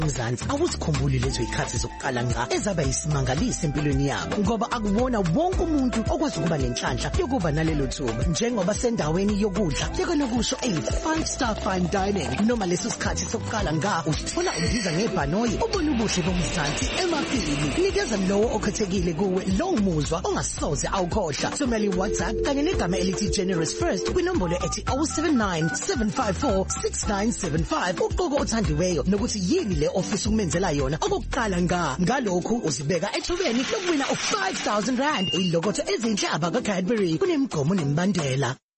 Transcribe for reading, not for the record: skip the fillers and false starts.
Mzansi awusikhumbuli lezo ikhathi zokuqala ngqa ezaba isimangaliso empilweni yabo ngoba akubona wonke umuntu okwazi ukuba nenhlanhla yokuba nalelo thuba njengoba sendaweni yokudla lekanokusho 5-star fine dining noma leso sikhathi sokuqala ngqa usithola ubiza ngebhanoyi ubona ubuhle bomzansi emafini nikeza lowo okhethekile kuwe lowo muzwa ongasoze awukhohla thumela iWhatsApp kanye negama elithi Generous First kwinombolo ethi 079-754-6975 uqoko othandiweyo nokuthi yini le office ukumenzela yona okokuqala ngalokhu uzibeka ethubeni lokuwina u5,000 rand ilokotho ezinhle abaka Cadbury kunemigomo nemibandela.